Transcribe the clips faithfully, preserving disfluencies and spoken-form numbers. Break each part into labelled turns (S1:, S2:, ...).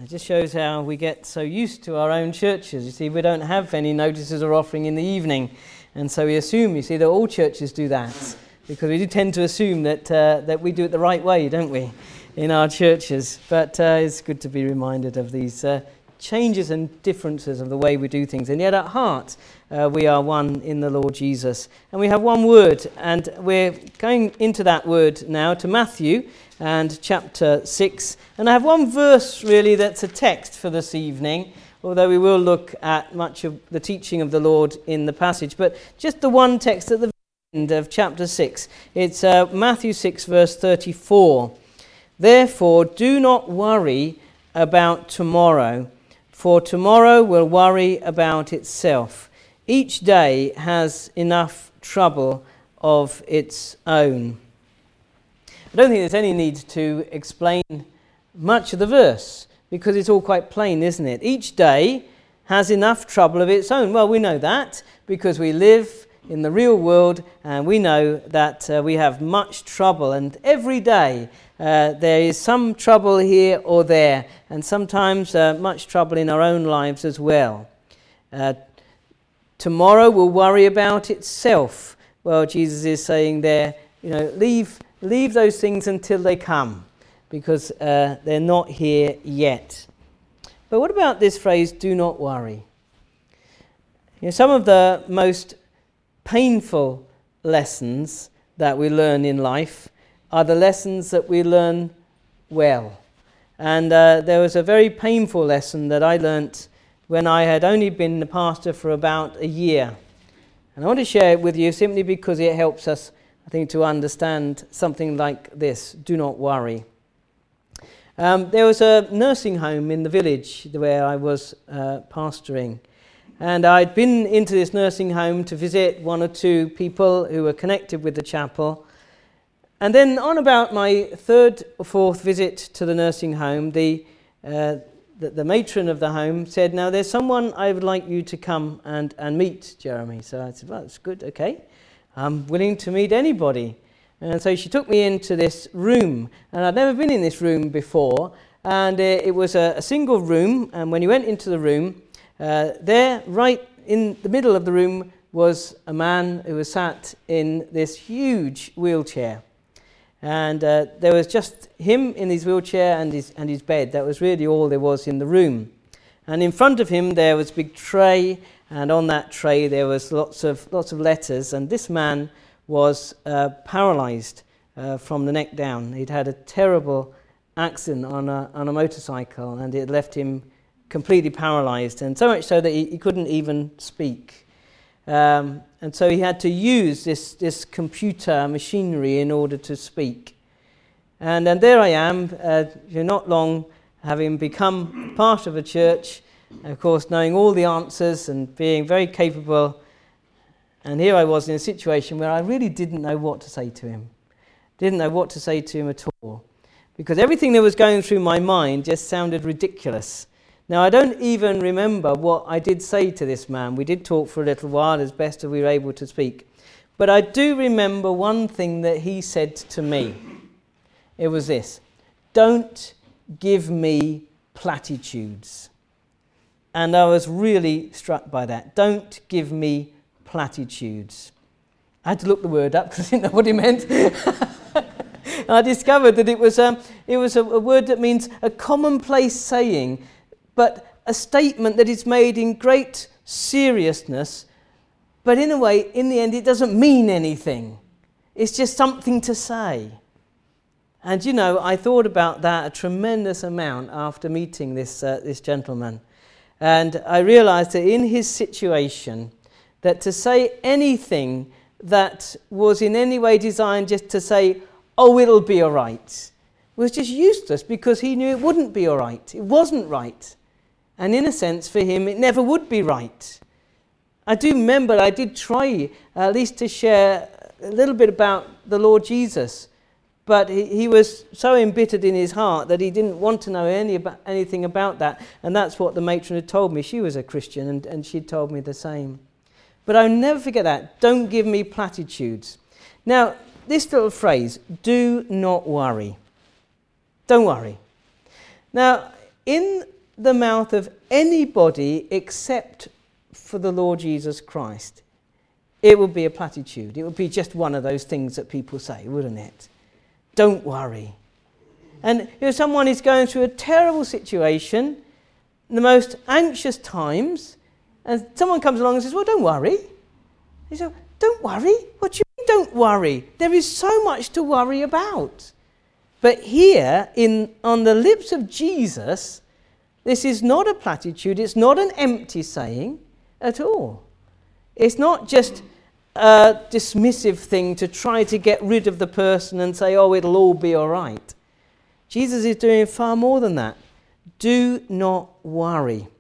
S1: It just shows how we get so used to our own churches. You see, we don't have any notices or offering in the evening, and so we assume, you see, that all churches do that, because we do tend to assume that uh, that we do it the right way, don't we, in our churches. But uh, it's good to be reminded of these uh, changes and differences of the way we do things. And yet at heart, uh, we are one in the Lord Jesus. And we have one word, and we're going into that word now to Matthew and chapter six. And I have one verse really that's a text for this evening, although we will look at much of the teaching of the Lord in the passage. But just the one text at the end of chapter six. It's uh, Matthew six verse thirty-four. Therefore do not worry about tomorrow, for tomorrow will worry about itself. Each day has enough trouble of its own. I don't think there's any need to explain much of the verse, because it's all quite plain, isn't it? Each day has enough trouble of its own. Well, we know that because we live in the real world, and we know that uh, we have much trouble, and every day uh, there is some trouble here or there, and sometimes uh, much trouble in our own lives as well. Uh, tomorrow will worry about itself. Well, Jesus is saying there, you know, leave leave those things until they come, because uh, they're not here yet. But what about this phrase, do not worry? You know, some of the most painful lessons that we learn in life are the lessons that we learn well. And uh, there was a very painful lesson that I learnt when I had only been the pastor for about a year. And I want to share it with you simply because it helps us, I think, to understand something like this. Do not worry. Um, there was a nursing home in the village where I was uh, pastoring. And I'd been into this nursing home to visit one or two people who were connected with the chapel. And then on about my third or fourth visit to the nursing home, the, uh, the, the matron of the home said, now there's someone I would like you to come and, and meet, Jeremy. So I said, well, that's good, okay. I'm willing to meet anybody. And so she took me into this room. And I'd never been in this room before. And uh, it was a, a single room. And when you went into the room, Uh, there, right in the middle of the room, was a man who was sat in this huge wheelchair. And uh, there was just him in his wheelchair and his and his bed. That was really all there was in the room. And in front of him there was a big tray, and on that tray there was lots of lots of letters. And this man was uh, paralyzed uh, from the neck down. He'd had a terrible accident on a on a motorcycle, and it left him completely paralyzed, and so much so that he, he couldn't even speak. Um, and so he had to use this, this computer machinery in order to speak. And, and there I am, uh, not long having become part of a church, of course knowing all the answers and being very capable. And here I was in a situation where I really didn't know what to say to him. Didn't know what to say to him at all. Because everything that was going through my mind just sounded ridiculous. Now, I don't even remember what I did say to this man. We did talk for a little while as best as we were able to speak. But I do remember one thing that he said to me. It was this: don't give me platitudes. And I was really struck by that. Don't give me platitudes. I had to look the word up because I didn't know what he meant. I discovered that it was, um, it was a, a word that means a commonplace saying, but a statement that is made in great seriousness, but in a way, in the end, it doesn't mean anything. It's just something to say. And you know, I thought about that a tremendous amount after meeting this uh, this gentleman. And I realized that in his situation, that to say anything that was in any way designed just to say, oh, it'll be all right, was just useless, because he knew it wouldn't be all right. It wasn't right. And in a sense, for him, it never would be right. I do remember I did try at least to share a little bit about the Lord Jesus, but he, he was so embittered in his heart that he didn't want to know any about, anything about that. And that's what the matron had told me. She was a Christian, and, and she'd told me the same. But I'll never forget that. Don't give me platitudes. Now, this little phrase, do not worry. Don't worry. Now, in the mouth of anybody except for the Lord Jesus Christ, it would be a platitude. It would be just one of those things that people say, wouldn't it? Don't worry. And if you know, someone is going through a terrible situation, the most anxious times, and someone comes along and says, well, don't worry. You say, don't worry? What do you mean don't worry? There is so much to worry about. But here, in on the lips of Jesus, this is not a platitude. It's not an empty saying at all. It's not just a dismissive thing to try to get rid of the person and say, oh, it'll all be all right. Jesus is doing far more than that. Do not worry.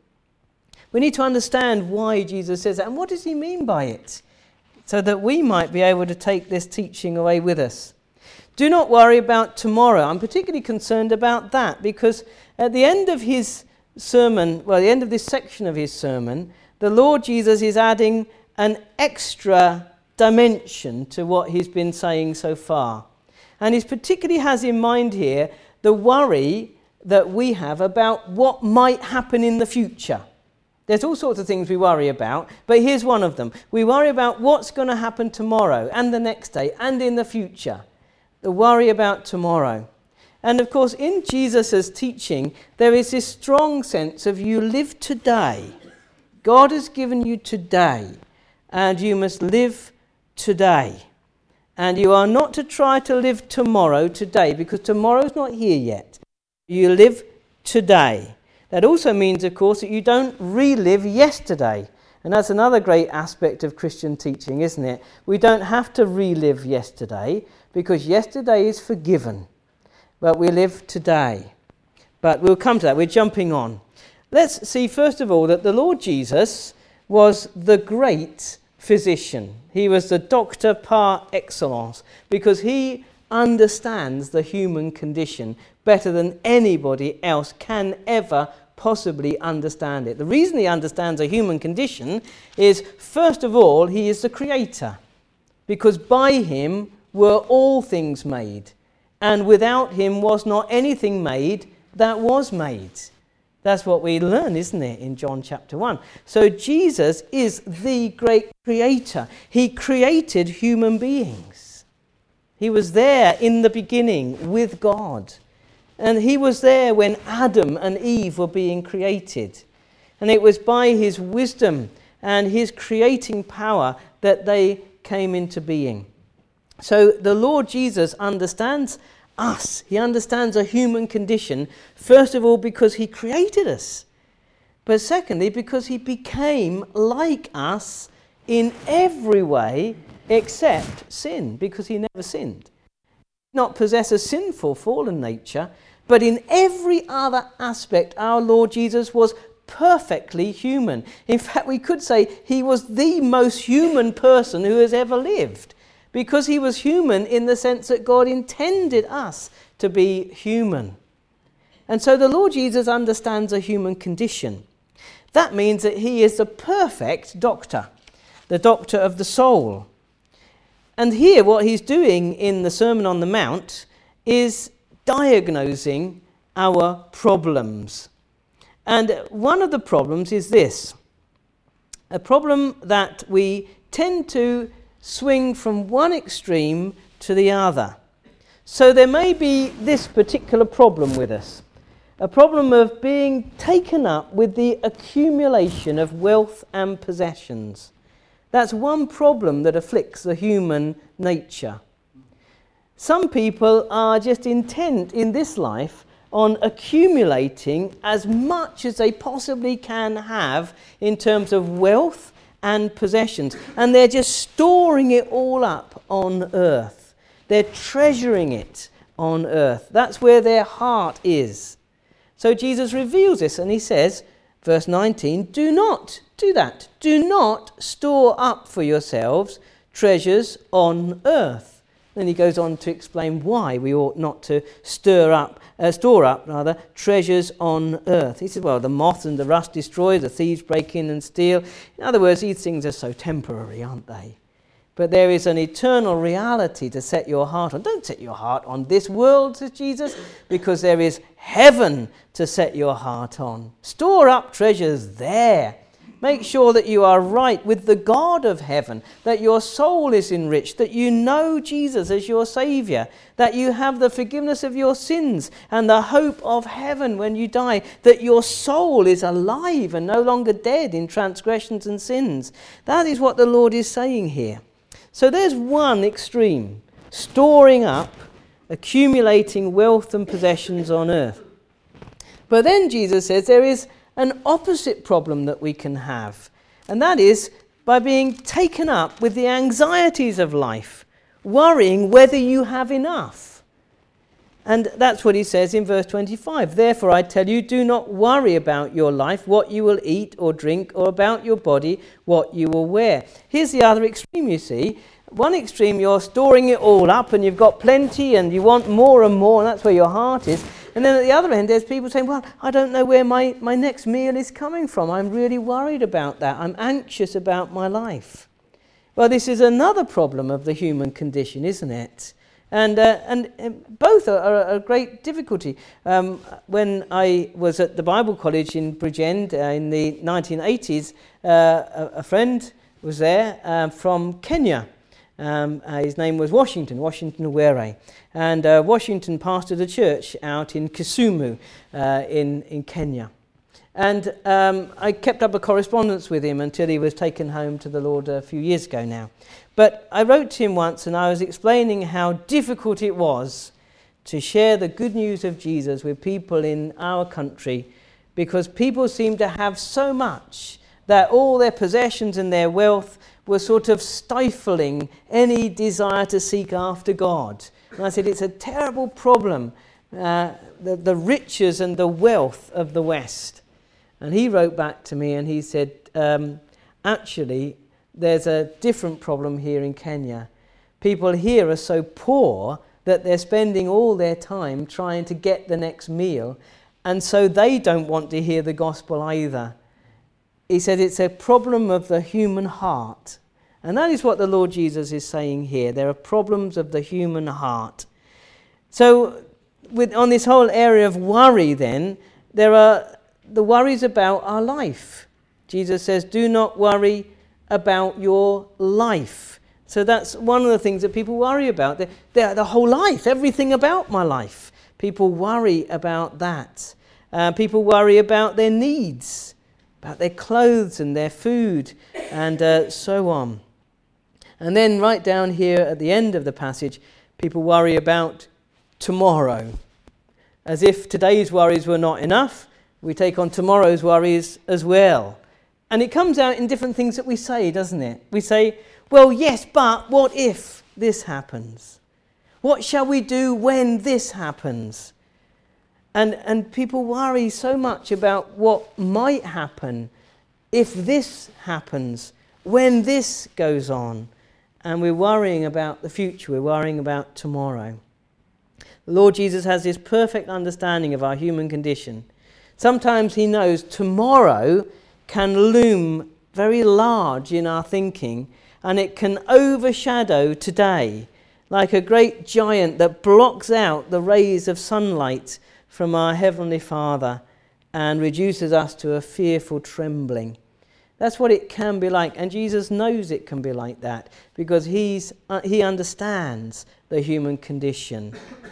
S1: We need to understand why Jesus says that and what does he mean by it, so that we might be able to take this teaching away with us. Do not worry about tomorrow. I'm particularly concerned about that because at the end of his sermon, well, the end of this section of his sermon, the Lord Jesus is adding an extra dimension to what he's been saying so far. And he particularly has in mind here the worry that we have about what might happen in the future. There's all sorts of things we worry about, but here's one of them. We worry about what's going to happen tomorrow and the next day and in the future. The worry about tomorrow. And of course, in Jesus' teaching, there is this strong sense of you live today. God has given you today, and you must live today. And you are not to try to live tomorrow today, because tomorrow's not here yet. You live today. That also means, of course, that you don't relive yesterday. And that's another great aspect of Christian teaching, isn't it? We don't have to relive yesterday, because yesterday is forgiven. But we live today. But we'll come to that. We're jumping on. Let's see, first of all, that the Lord Jesus was the great physician. He was the doctor par excellence, because he understands the human condition better than anybody else can ever possibly understand it. The reason he understands a human condition is, first of all, he is the creator, because by him were all things made, and without him was not anything made that was made. That's what we learn, isn't it, in John chapter one. So Jesus is the great creator. He created human beings. He was there in the beginning with God. And he was there when Adam and Eve were being created. And it was by his wisdom and his creating power that they came into being. So the Lord Jesus understands us. He understands a human condition, first of all because he created us, but secondly because he became like us in every way except sin, because he never sinned. He did not possess a sinful, fallen nature, but in every other aspect our Lord Jesus was perfectly human. In fact, we could say he was the most human person who has ever lived, because he was human in the sense that God intended us to be human. And so the Lord Jesus understands a human condition. That means that he is the perfect doctor, the doctor of the soul. And here what he's doing in the Sermon on the Mount is diagnosing our problems. And one of the problems is this: a problem that we tend to swing from one extreme to the other. So there may be this particular problem with us, a problem of being taken up with the accumulation of wealth and possessions. That's one problem that afflicts the human nature. Some people are just intent in this life on accumulating as much as they possibly can have in terms of wealth and possessions, and they're just storing it all up on earth. They're treasuring it on earth. That's where their heart is. So Jesus reveals this, and he says, verse nineteen, do not do that. Do not store up for yourselves treasures on earth. Then he goes on to explain why we ought not to stir up, uh, store up rather, treasures on earth. He says, well, the moth and the rust destroy, the thieves break in and steal. In other words, these things are so temporary, aren't they? but there is an eternal reality to set your heart on. Don't set your heart on this world, says Jesus, because there is heaven to set your heart on. Store up treasures there. Make sure that you are right with the God of heaven, that your soul is enriched, that you know Jesus as your Saviour, that you have the forgiveness of your sins and the hope of heaven when you die, that your soul is alive and no longer dead in transgressions and sins. That is what the Lord is saying here. So there's one extreme, storing up, accumulating wealth and possessions on earth. But then Jesus says there is an opposite problem that we can have, and that is by being taken up with the anxieties of life, worrying whether you have enough. And that's what he says in verse twenty-five. Therefore I tell you, do not worry about your life, what you will eat or drink, or about your body, what you will wear. Here's the other extreme, you see. One extreme, you're storing it all up and you've got plenty and you want more and more, and that's where your heart is. And then at the other end, there's people saying, well, I don't know where my, my next meal is coming from. I'm really worried about that. I'm anxious about my life. Well, this is another problem of the human condition, isn't it? And uh, and, and both are, are a great difficulty. Um, when I was at the Bible College in Bridgend uh, in the nineteen eighties, uh, a, a friend was there uh, from Kenya. Um, uh, his name was Washington, Washington Were. And uh, Washington pastored a church out in Kisumu uh, in, in Kenya. And um, I kept up a correspondence with him until he was taken home to the Lord a few years ago now. But I wrote to him once and I was explaining how difficult it was to share the good news of Jesus with people in our country, because people seem to have so much that all their possessions and their wealth were sort of stifling any desire to seek after God. And I said, it's a terrible problem, uh, the, the riches and the wealth of the West. And he wrote back to me and he said, um, actually, there's a different problem here in Kenya. People here are so poor that they're spending all their time trying to get the next meal, and so they don't want to hear the gospel either. He said it's a problem of the human heart. And that is what the Lord Jesus is saying here. There are problems of the human heart. So with, on this whole area of worry then, there are the worries about our life. Jesus says, do not worry about your life. So that's one of the things that people worry about. They're, they're the whole life, everything about my life. People worry about that. Uh, people worry about their needs, about their clothes and their food, and uh, so on. And then right down here at the end of the passage, people worry about tomorrow. As if today's worries were not enough, we take on tomorrow's worries as well. And it comes out in different things that we say, doesn't it? We say, well, yes, but what if this happens? What shall we do when this happens? And, and people worry so much about what might happen if this happens, when this goes on. And we're worrying about the future, we're worrying about tomorrow. The Lord Jesus has this perfect understanding of our human condition. Sometimes he knows tomorrow can loom very large in our thinking, and it can overshadow today, like a great giant that blocks out the rays of sunlight from our Heavenly Father and reduces us to a fearful trembling. That's what it can be like, and Jesus knows it can be like that because he's uh, he understands the human condition.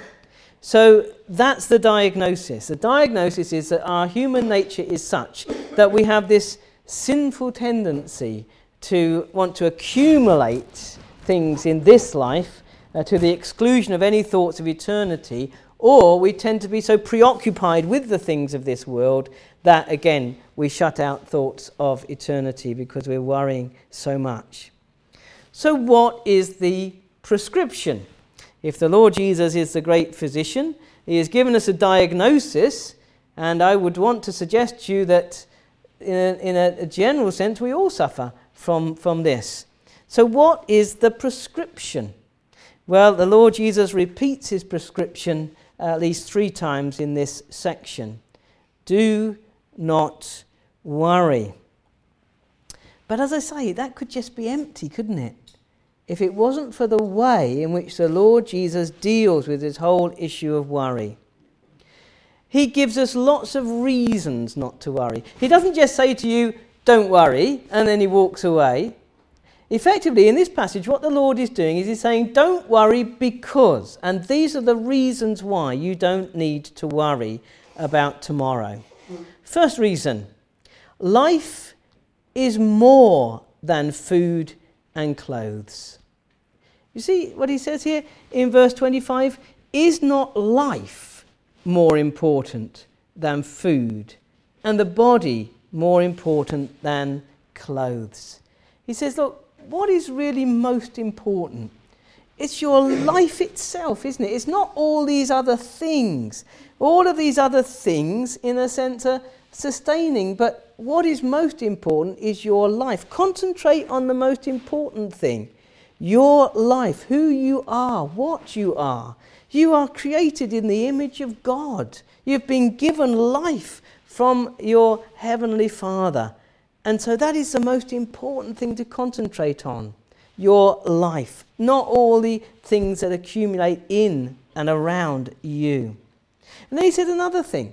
S1: So that's the diagnosis. The diagnosis is that our human nature is such that we have this sinful tendency to want to accumulate things in this life uh, to the exclusion of any thoughts of eternity, or we tend to be so preoccupied with the things of this world that, again, we shut out thoughts of eternity because we're worrying so much. So what is the prescription? If the Lord Jesus is the great physician, he has given us a diagnosis, and I would want to suggest to you that in a, in a general sense we all suffer from, from this. So what is the prescription? Well, the Lord Jesus repeats his prescription at least three times in this section. Do not worry. But as I say, that could just be empty, couldn't it? if it wasn't for the way in which the Lord Jesus deals with this whole issue of worry. He gives us lots of reasons not to worry. He doesn't just say to you, don't worry, and then he walks away. Effectively, in this passage, what the Lord is doing is he's saying, don't worry because, and these are the reasons why you don't need to worry about tomorrow. First reason, life is more than food and clothes. You see what he says here in verse twenty-five? Is not life more important than food, and the body more important than clothes? He says, look, what is really most important? It's your life itself, isn't it? It's not all these other things. All of these other things, in a sense, are sustaining, but what is most important is your life. Concentrate on the most important thing. Your life, who you are, what you are. You are created in the image of God. You've been given life from your Heavenly Father. And so that is the most important thing to concentrate on. Your life, not all the things that accumulate in and around you. And then he said another thing.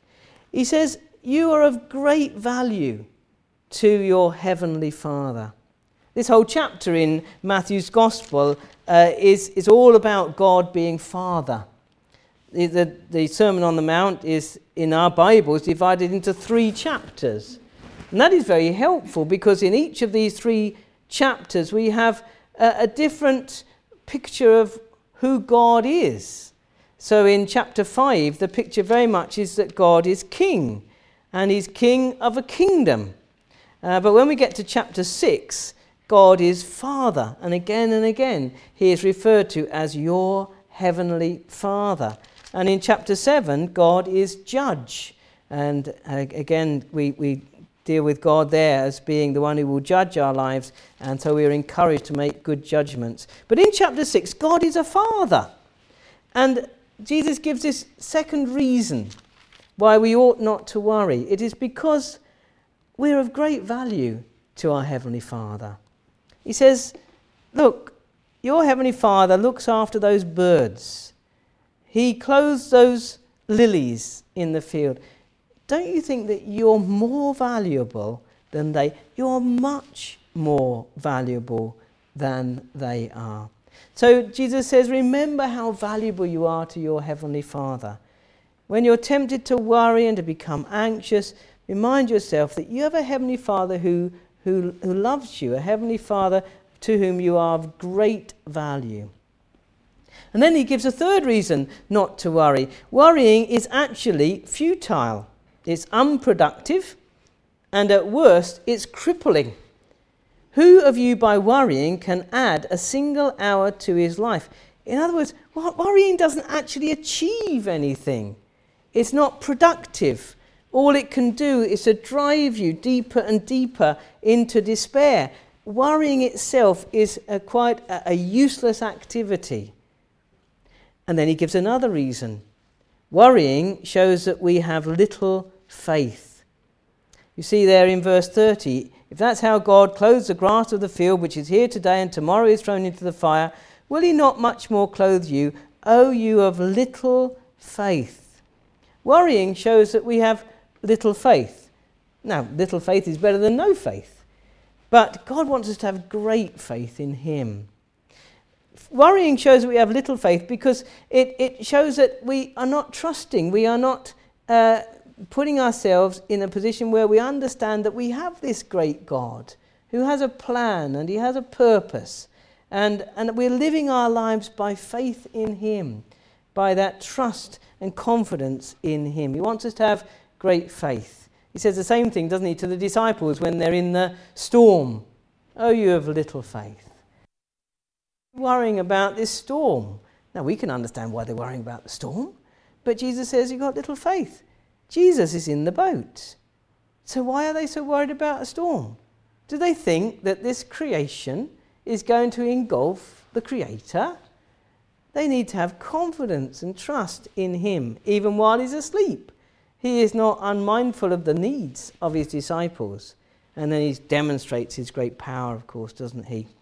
S1: He says, you are of great value to your Heavenly Father. This whole chapter in Matthew's Gospel uh, is, is all about God being Father. The, the, the Sermon on the Mount is, in our Bibles, divided into three chapters. And that is very helpful because in each of these three chapters we have a, a different picture of who God is. So in chapter five, the picture very much is that God is king, and he's king of a kingdom. Uh, but when we get to chapter six, God is Father, and again and again he is referred to as your Heavenly Father. And in chapter seven, God is Judge. And uh, again, we, we deal with God there as being the one who will judge our lives, and so we are encouraged to make good judgments. But in chapter six, God is a Father. And Jesus gives this second reason why we ought not to worry. It is because we're of great value to our Heavenly Father. He says, look, your Heavenly Father looks after those birds. He clothes those lilies in the field. Don't you think that you're more valuable than they? You're much more valuable than they are. So Jesus says, remember how valuable you are to your Heavenly Father. When you're tempted to worry and to become anxious, remind yourself that you have a Heavenly Father who, who, who loves you, a Heavenly Father to whom you are of great value. And then he gives a third reason not to worry. Worrying is actually futile. It's unproductive, and at worst, it's crippling. Who of you, by worrying, can add a single hour to his life? In other words, worrying doesn't actually achieve anything. It's not productive. All it can do is to drive you deeper and deeper into despair. Worrying itself is a quite a, a useless activity. And then he gives another reason. Worrying shows that we have little faith. You see there in verse thirty, if that's how God clothes the grass of the field, which is here today and tomorrow is thrown into the fire, will he not much more clothe you, O you of little faith? Worrying shows that we have little faith. Now, little faith is better than no faith. But God wants us to have great faith in him. Worrying shows that we have little faith because it, it shows that we are not trusting. We are not uh, putting ourselves in a position where we understand that we have this great God who has a plan and he has a purpose. And, and we're living our lives by faith in him, by that trust and confidence in him. He wants us to have great faith. He says the same thing, doesn't he, to the disciples when they're in the storm. Oh, you have little faith. Worrying about this storm. Now, we can understand why they're worrying about the storm, but Jesus says you've got little faith. Jesus is in the boat. So why are they so worried about a storm? Do they think that this creation is going to engulf the Creator? They need to have confidence and trust in him, even while he's asleep. He is not unmindful of the needs of his disciples. And then he demonstrates his great power, of course, doesn't he?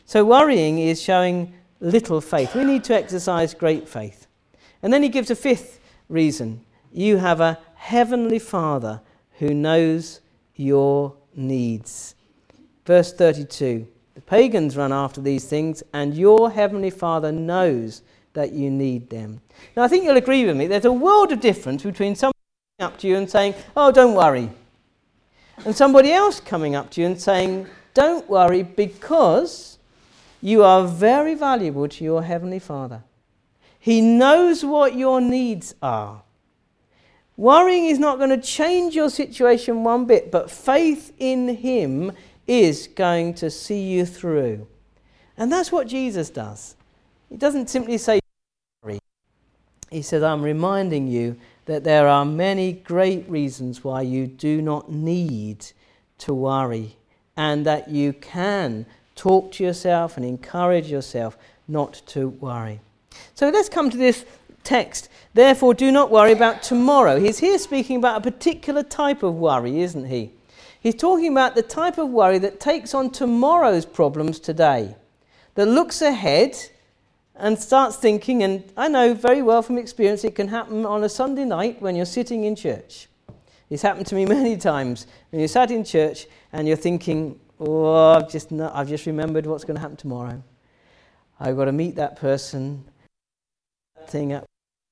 S1: So worrying is showing little faith. We need to exercise great faith. And then he gives a fifth reason. You have a heavenly Father who knows your needs. Verse thirty-two. The pagans run after these things, and your heavenly Father knows that you need them. Now, I think you'll agree with me. There's a world of difference between someone coming up to you and saying, oh, don't worry, and somebody else coming up to you and saying, don't worry, because you are very valuable to your heavenly Father. He knows what your needs are. Worrying is not going to change your situation one bit, but faith in him is going to see you through. And that's what Jesus does. He doesn't simply say, worry. He says, I'm reminding you that there are many great reasons why you do not need to worry, and that you can talk to yourself and encourage yourself not to worry. So let's come to this text. Therefore, do not worry about tomorrow. He's here speaking about a particular type of worry, isn't he? He's talking about the type of worry that takes on tomorrow's problems today, that looks ahead and starts thinking, and I know very well from experience it can happen on a Sunday night when you're sitting in church. It's happened to me many times when you're sat in church and you're thinking, oh, I've just, not, I've just remembered what's going to happen tomorrow. I've got to meet that person, that thing up.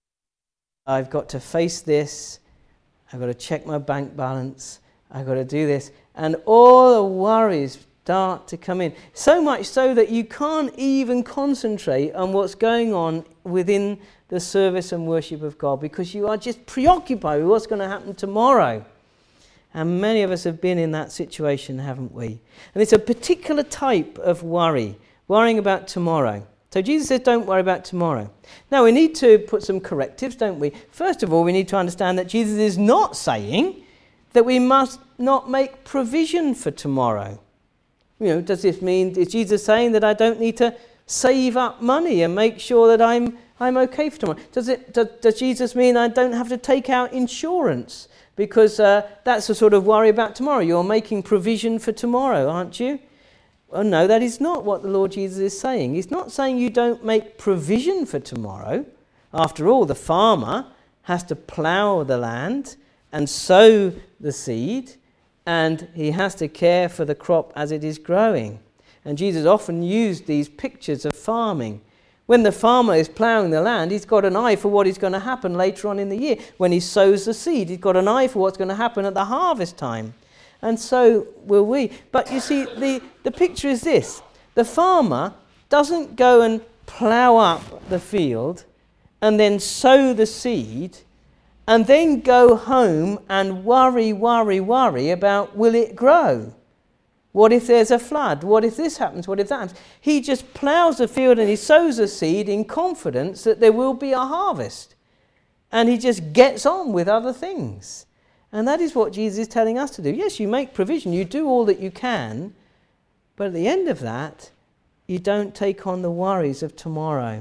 S1: I've got to face this. I've got to check my bank balance. I've got to do this. And all the worries start to come in. So much so that you can't even concentrate on what's going on within the service and worship of God, because you are just preoccupied with what's going to happen tomorrow. And many of us have been in that situation, haven't we? And it's a particular type of worry, worrying about tomorrow. So Jesus says, don't worry about tomorrow. Now, we need to put some correctives, don't we? First of all, we need to understand that Jesus is not saying that we must not make provision for tomorrow. You know, does this mean, is Jesus saying that I don't need to save up money and make sure that I'm I'm okay for tomorrow? Does it? Does, does Jesus mean I don't have to take out insurance because uh, that's a sort of worry about tomorrow? You're making provision for tomorrow, aren't you? Well, no, that is not what the Lord Jesus is saying. He's not saying you don't make provision for tomorrow. After all, the farmer has to plough the land and sow the seed, and he has to care for the crop as it is growing. And Jesus often used these pictures of farming. When the farmer is ploughing the land, he's got an eye for what is going to happen later on in the year. When he sows the seed, he's got an eye for what's going to happen at the harvest time. And so will we. But you see, the, the picture is this. The farmer doesn't go and plough up the field and then sow the seed and then go home and worry, worry, worry about will it grow? What if there's a flood? What if this happens? What if that happens? He just ploughs the field and he sows a seed in confidence that there will be a harvest. And he just gets on with other things. And that is what Jesus is telling us to do. Yes, you make provision, you do all that you can, but at the end of that, you don't take on the worries of tomorrow.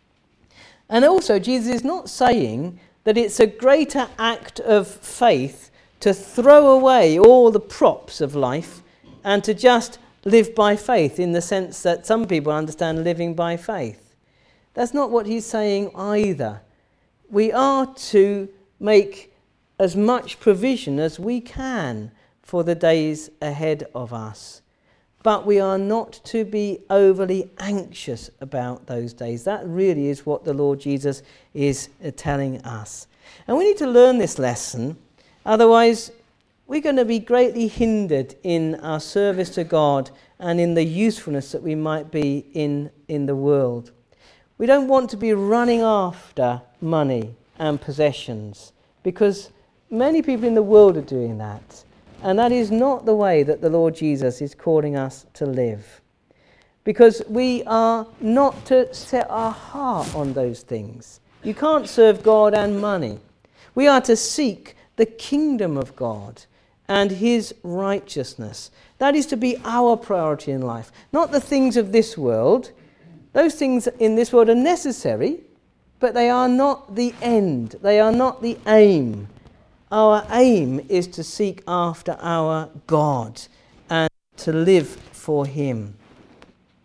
S1: And also, Jesus is not saying that it's a greater act of faith to throw away all the props of life and to just live by faith, in the sense that some people understand living by faith. That's not what he's saying either. We are to make as much provision as we can for the days ahead of us. But we are not to be overly anxious about those days. That really is what the Lord Jesus is telling us. And we need to learn this lesson, otherwise we're going to be greatly hindered in our service to God and in the usefulness that we might be in, in the world. We don't want to be running after money and possessions, because many people in the world are doing that. And that is not the way that the Lord Jesus is calling us to live. Because we are not to set our heart on those things. You can't serve God and money. We are to seek the kingdom of God and his righteousness. That is to be our priority in life, not the things of this world. Those things in this world are necessary, but they are not the end. They are not the aim. Our aim is to seek after our God and to live for him.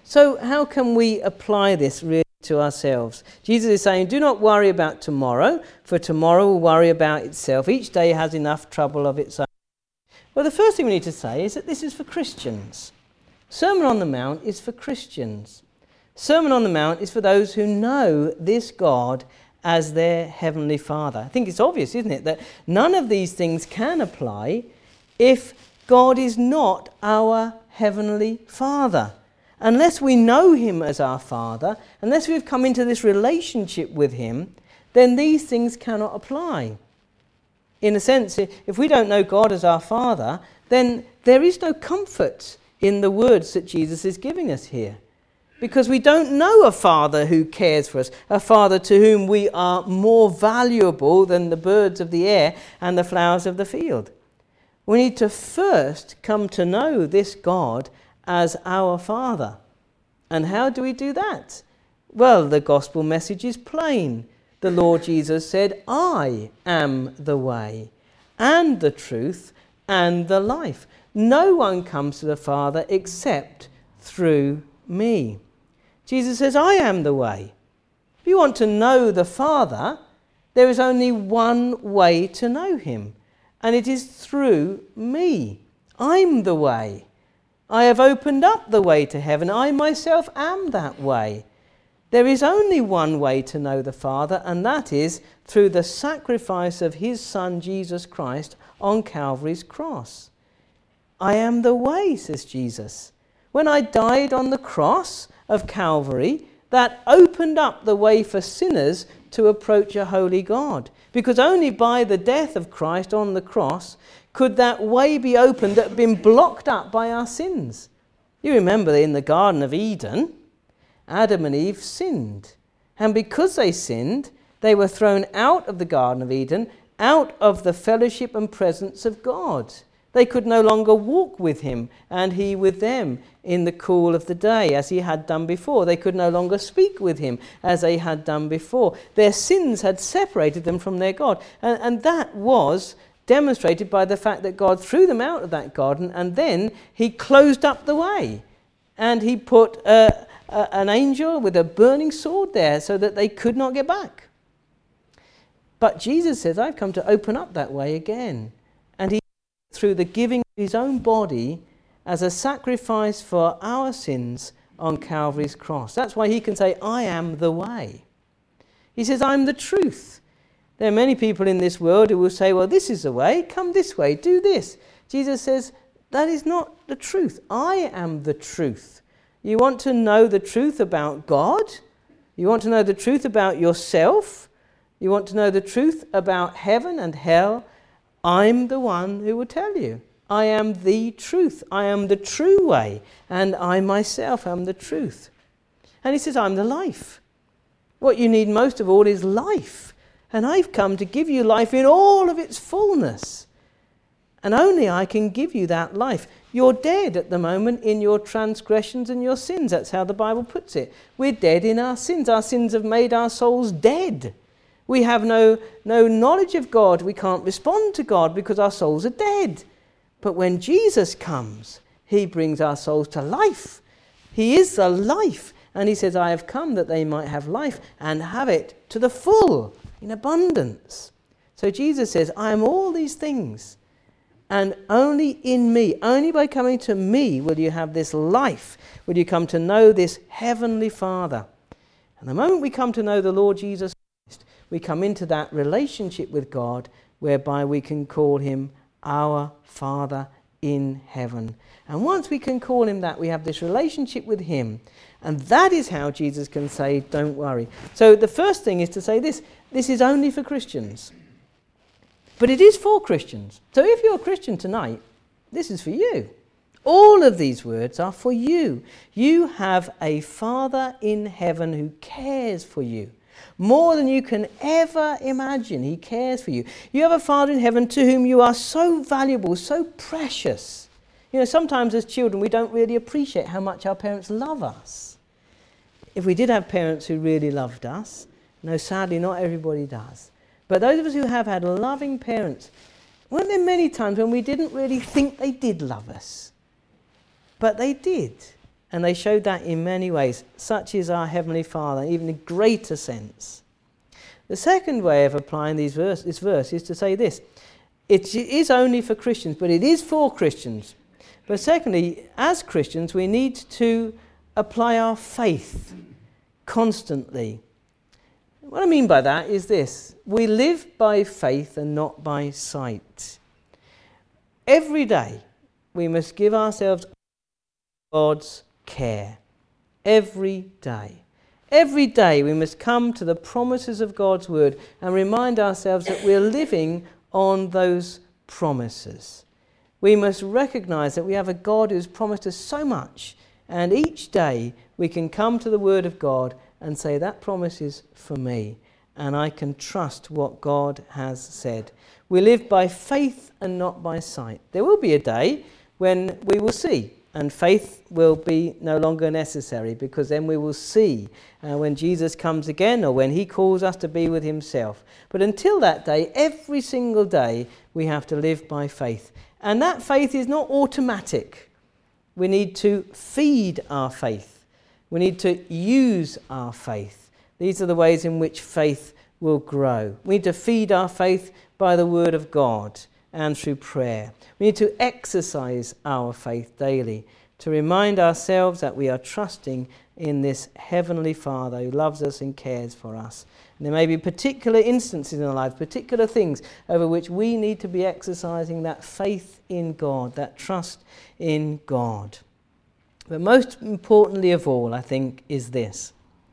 S1: So how can we apply this really to ourselves? Jesus is saying, do not worry about tomorrow, for tomorrow will worry about itself. Each day has enough trouble of its own. Well, the first thing we need to say is that this is for Christians. Sermon on the Mount is for Christians. Sermon on the Mount is for those who know this God as their Heavenly Father. I think it's obvious, isn't it, that none of these things can apply if God is not our Heavenly Father. Unless we know Him as our Father, unless we've come into this relationship with Him, then these things cannot apply. In a sense, if we don't know God as our Father, then there is no comfort in the words that Jesus is giving us here. Because we don't know a Father who cares for us, a Father to whom we are more valuable than the birds of the air and the flowers of the field. We need to first come to know this God as our Father. And how do we do that? Well, the gospel message is plain. The Lord Jesus said, I am the way and the truth and the life. No one comes to the Father except through me. Jesus says, I am the way. If you want to know the Father, there is only one way to know Him, and it is through me. I'm the way. I have opened up the way to heaven. I myself am that way. There is only one way to know the Father, and that is through the sacrifice of His Son, Jesus Christ, on Calvary's cross. I am the way, says Jesus. When I died on the cross of Calvary, that opened up the way for sinners to approach a holy God. Because only by the death of Christ on the cross could that way be opened that had been blocked up by our sins. You remember in the Garden of Eden, Adam and Eve sinned. And because they sinned, they were thrown out of the Garden of Eden, out of the fellowship and presence of God. They could no longer walk with Him and He with them in the cool of the day as He had done before. They could no longer speak with Him as they had done before. Their sins had separated them from their God. And, and that was demonstrated by the fact that God threw them out of that garden, and then He closed up the way. And He put uh, uh, an angel with a burning sword there so that they could not get back. But Jesus says, I've come to open up that way again. And He, through the giving of His own body as a sacrifice for our sins on Calvary's cross. That's why He can say, I am the way. He says, I'm the truth. There are many people in this world who will say, well, this is the way, come this way, do this. Jesus says, that is not the truth. I am the truth. You want to know the truth about God? You want to know the truth about yourself? You want to know the truth about heaven and hell? I'm the one who will tell you. I am the truth. I am the true way. And I myself am the truth. And He says, I'm the life. What you need most of all is life. And I've come to give you life in all of its fullness. And only I can give you that life. You're dead at the moment in your transgressions and your sins. That's how the Bible puts it. We're dead in our sins. Our sins have made our souls dead. We have no, no knowledge of God. We can't respond to God because our souls are dead. But when Jesus comes, He brings our souls to life. He is the life. And He says, I have come that they might have life and have it to the full, in abundance. So Jesus says, I am all these things. And only in me, only by coming to me will you have this life, will you come to know this Heavenly Father. And the moment we come to know the Lord Jesus Christ, we come into that relationship with God whereby we can call Him our Father in heaven. And once we can call Him that, we have this relationship with Him. And that is how Jesus can say, don't worry. So the first thing is to say this, this is only for Christians. But it is for Christians. So if you're a Christian tonight, this is for you. All of these words are for you. You have a Father in heaven who cares for you. More than you can ever imagine, He cares for you. You have a Father in heaven to whom you are so valuable, so precious. You know, sometimes as children we don't really appreciate how much our parents love us. If we did have parents who really loved us, no, sadly not everybody does. But those of us who have had loving parents, weren't there many times when we didn't really think they did love us? But they did. And they showed that in many ways. Such is our Heavenly Father, even in a greater sense. The second way of applying these verse, this verse is to say this. It is only for Christians, but it is for Christians. But secondly, as Christians, we need to apply our faith constantly. What I mean by that is this. We live by faith and not by sight. Every day, we must give ourselves God's care. Every day. Every day we must come to the promises of God's word and remind ourselves that we're living on those promises. We must recognize that we have a God who's promised us so much, and each day we can come to the word of God and say that promise is for me, and I can trust what God has said. We live by faith and not by sight. There will be a day when we will see, and faith will be no longer necessary, because then we will see uh, when Jesus comes again, or when he calls us to be with himself. But until that day, every single day, we have to live by faith. And that faith is not automatic. We need to feed our faith. We need to use our faith. These are the ways in which faith will grow. We need to feed our faith by the word of God and through prayer. We need to exercise our faith daily to remind ourselves that we are trusting in this Heavenly Father who loves us and cares for us. And there may be particular instances in our life, particular things over which we need to be exercising that faith in God, that trust in God. But most importantly of all, I think, is this.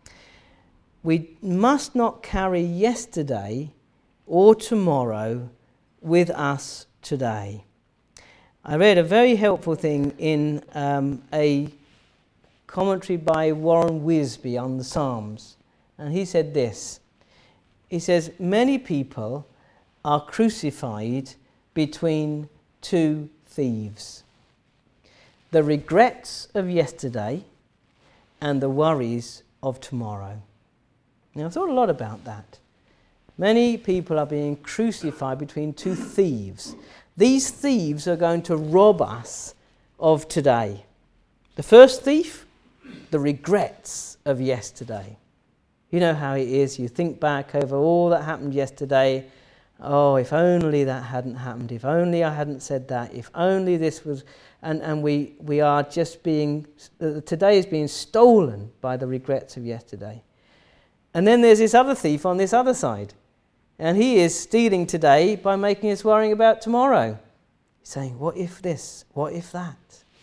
S1: We must not carry yesterday or tomorrow with us today. I read a very helpful thing in um, a commentary by Warren Wiersbe on the Psalms. And he said this. He says, many people are crucified between two thieves. The regrets of yesterday and the worries of tomorrow. Now, I've thought a lot about that. Many people are being crucified between two thieves. These thieves are going to rob us of today. The first thief, the regrets of yesterday. You know how it is. You think back over all that happened yesterday. Oh, if only that hadn't happened. If only I hadn't said that. If only this was... And, and we, we are just being... Uh, today is being stolen by the regrets of yesterday. And then there's this other thief on this other side. And he is stealing today by making us worrying about tomorrow. He's saying, what if this? What if that?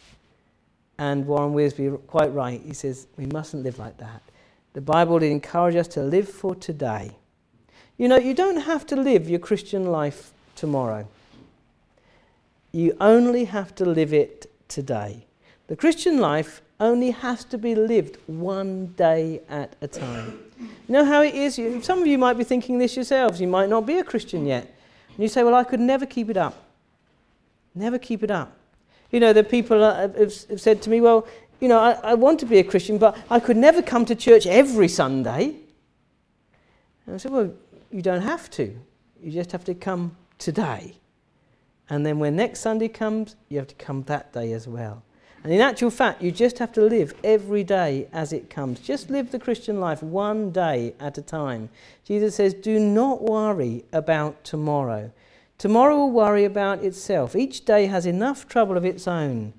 S1: And Warren Wiersbe, quite right, he says, we mustn't live like that. The Bible did encourage us to live for today. You know, you don't have to live your Christian life tomorrow. You only have to live it today. The Christian life only has to be lived one day at a time. You know how it is? You, some of you might be thinking this yourselves. You might not be a Christian yet. And you say, well, I could never keep it up. Never keep it up. You know, the people have, have said to me, well, you know, I, I want to be a Christian, but I could never come to church every Sunday. And I said, well, you don't have to. You just have to come today. And then when next Sunday comes, you have to come that day as well. And in actual fact, you just have to live every day as it comes. Just live the Christian life one day at a time. Jesus says, do not worry about tomorrow. Tomorrow will worry about itself. Each day has enough trouble of its own.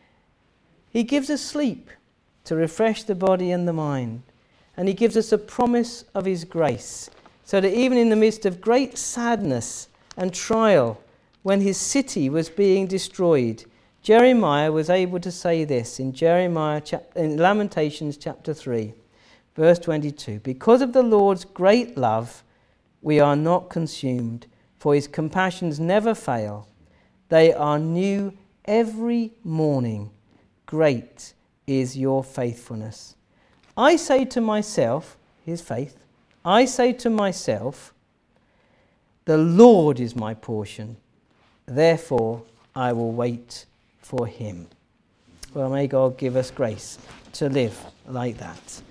S1: He gives us sleep to refresh the body and the mind. And he gives us a promise of his grace, so that even in the midst of great sadness and trial, when his city was being destroyed, Jeremiah was able to say this in Jeremiah chap- in Lamentations chapter three, verse twenty-two. Because of the Lord's great love, we are not consumed, for his compassions never fail. They are new every morning. Great is your faithfulness. I say to myself, here's faith, I say to myself, the Lord is my portion, therefore I will wait for him. Well, may God give us grace to live like that.